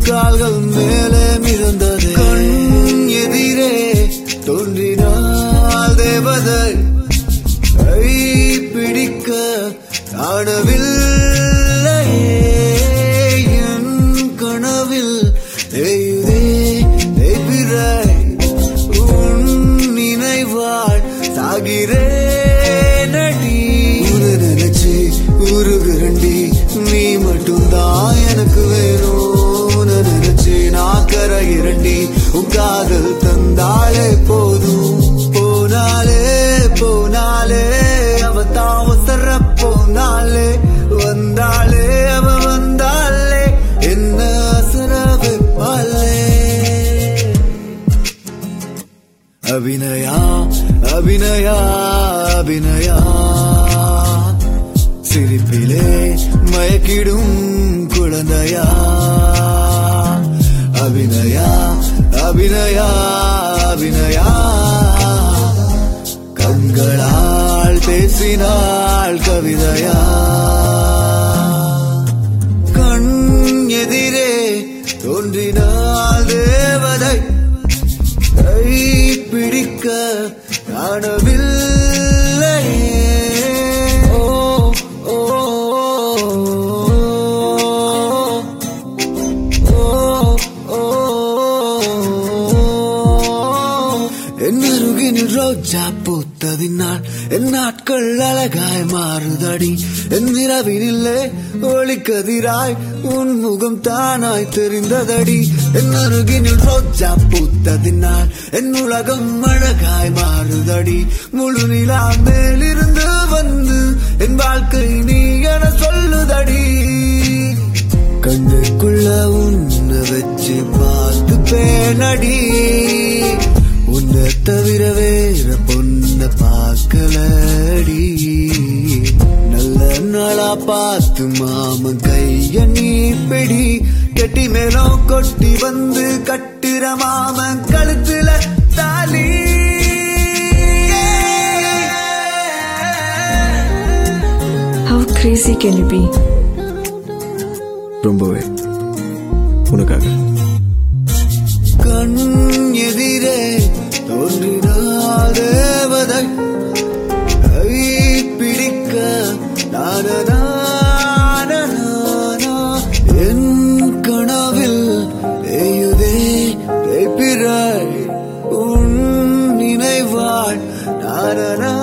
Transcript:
கால்கள் மேலே மிதந்தது. கண் எதிரே தோன்றினாள் தேவதை, கை பிடிக்க ஆடவில்லையே. என் கனவில் தேயுதே தேய்பிறை, உன் நினைவாள் சாகிறேன் அடி. உன்னை நினைச்சு உருகுரண்டி, நீ மட்டும்தான் எனக்கு வேணும். உன்னை நினைச்சு நான் கரையிரண்டி, உன் காதல் தந்தாலே போதும். போனாலே போனாலே அவ தாவசர போனாலே, வந்தாலே அவ வந்தாலே என்ன அசர வைப்பாளே. அபிநயா அபிநயா அபிநயா, சிரிப்பிலே மயக்கிடும் குழந்தையா. அபிநயா அபிநயா அபிநயா, கண்களால் பேசினாள் கவிதையா. கண் எதிரே தோன்றினாள் தேவதை, கை பிடிக்க காணவில்லையே. ஓ ஓ ஓ, என் அருகினில் ரோஜா பூத்ததினால் என் நாட்கள் அழகாய் மாறுதடி. என் நிலவினில்லே ஒளிக்கதிராய் உன் முகம் தானாய் தெரிந்ததடி. என் அருகினில் ரோஜா பூத்ததினால் என் உலகம் அழகாய் மாறுதடி. முழு நிலா மேலிருந்து வந்து என் வாழ்க்கை நீ என சொல்லுதடி. கண்ணுக்குள்ள உன்னை வச்சு பார்த்து பேனடி, உன்னை தவிர வேற பொண்ண பார்க்கலடி. நல்ல நாளா பார்த்து மாமன் கைய நீ பிடி, கெட்டி மேலும் கொட்டி வந்து கட்டுற மாமன் கழுத்துல தாலி. How crazy can you be? ரொம்பவே உனக்காக. கண் எதிரே தோன்றினாள் தேவதை, கை பிடிக்க நானா. என் கனவில் தேயுதே தேய்பிறை, உன் நினைவாள் நானா.